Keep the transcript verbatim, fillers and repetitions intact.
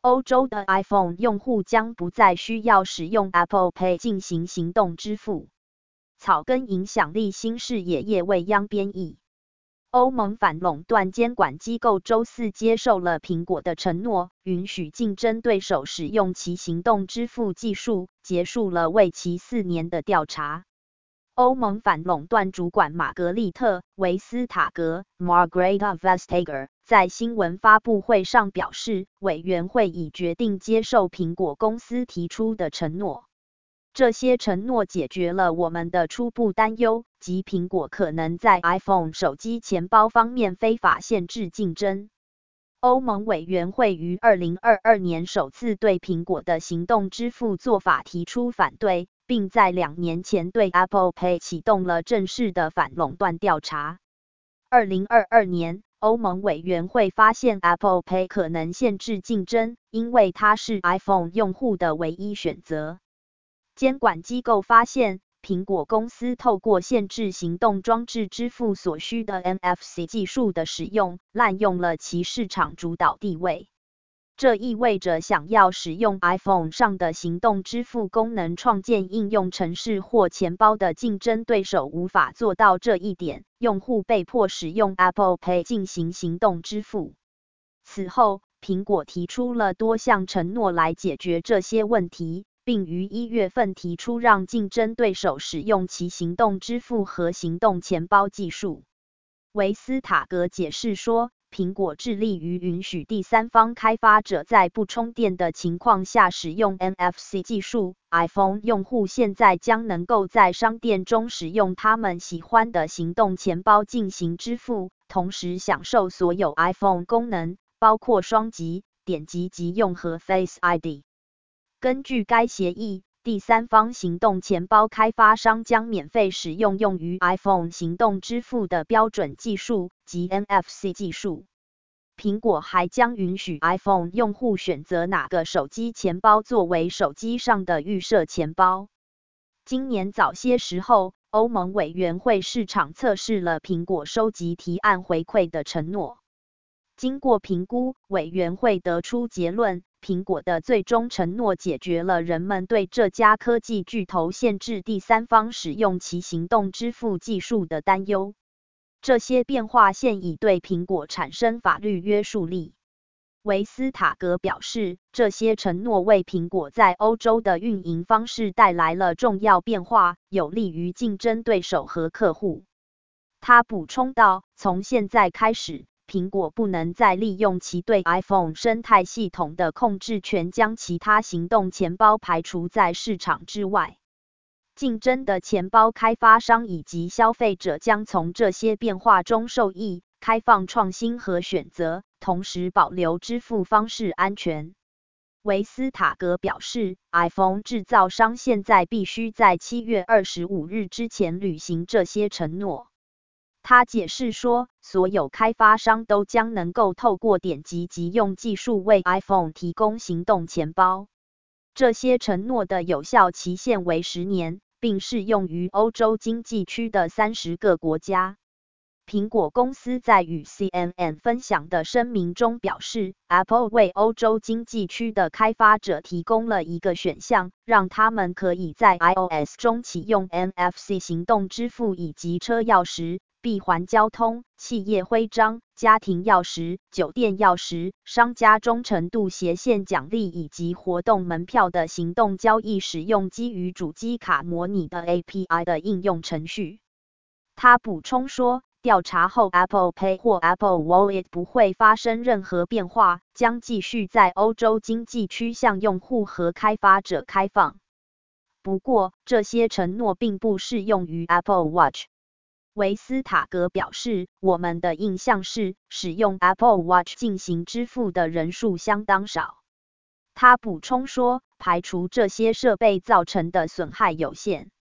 欧洲的 iPhone 用户将不再需要使用 Apple Pay 进行行动支付。草根影响力新视野叶未央编译。欧盟反垄断监管机构周四接受了苹果的承诺，允许竞争对手使用其行动支付技术，结束了为期四年的调查。欧盟反垄断主管玛格丽特·维斯塔格 （Margareta Vestager） 在新闻发布会上表示，委员会已决定接受苹果公司提出的承诺。这些承诺解决了我们的初步担忧，即苹果可能在 iPhone 手机钱包方面非法限制竞争。欧盟委员会于二零二二年首次对苹果的行动支付做法提出反对，并在两年前对 Apple Pay 启动了正式的反垄断调查。二零二二年，欧盟委员会发现 Apple Pay 可能限制竞争，因为它是 iPhone 用户的唯一选择。监管机构发现，苹果公司透过限制行动装置支付所需的 N F C 技术的使用，滥用了其市场主导地位。这意味着想要使用 iPhone 上的行动支付功能创建应用程式或钱包的竞争对手无法做到这一点，用户被迫使用 Apple Pay 进行行动支付。此后，苹果提出了多项承诺来解决这些问题，并于一月份提出让竞争对手使用其行动支付和行动钱包技术。维斯塔格解释说，苹果致力于允许第三方开发者在不充电的情况下使用 N F C 技术。iPhone 用户现在将能够在商店中使用他们喜欢的行动钱包进行支付，同时享受所有 iPhone 功能，包括双击、点击即用和 Face I D。根据该协议，第三方行动钱包开发商将免费使用用于 iPhone 行动支付的标准技术及 N F C 技术。苹果还将允许 iPhone 用户选择哪个手机钱包作为手机上的预设钱包。今年早些时候，欧盟委员会市场测试了苹果收集提案回馈的承诺。经过评估，委员会得出结论，苹果的最终承诺解决了人们对这家科技巨头限制第三方使用其行动支付技术的担忧。这些变化现已对苹果产生法律约束力。维斯塔格表示，这些承诺为苹果在欧洲的运营方式带来了重要变化，有利于竞争对手和客户。他补充道，从现在开始，苹果不能再利用其对 iPhone 生态系统的控制权将其他行动钱包排除在市场之外。竞争的钱包开发商以及消费者将从这些变化中受益，开放创新和选择，同时保留支付方式安全。维斯塔格表示 ，iPhone 制造商现在必须在七月二十五日之前履行这些承诺。他解释说，所有开发商都将能够透过点击即用技术为 iPhone 提供行动钱包。这些承诺的有效期限为十年，并适用于欧洲经济区的三十个国家。苹果公司在与 C N N 分享的声明中表示 ，Apple 为欧洲经济区的开发者提供了一个选项，让他们可以在 iOS 中启用 N F C 行动支付以及车钥匙、闭环交通、企业徽章、家庭钥匙、酒店钥匙、商家忠诚度斜线奖励以及活动门票的行动交易使用基于主机卡模拟的 A P I 的应用程序。他补充说，调查后 Apple Pay 或 Apple Wallet 不会发生任何变化，将继续在欧洲经济区向用户和开发者开放。不过，这些承诺并不适用于 Apple Watch。维斯塔格表示，我们的印象是，使用 Apple Watch 进行支付的人数相当少。他补充说，排除这些设备造成的损害有限。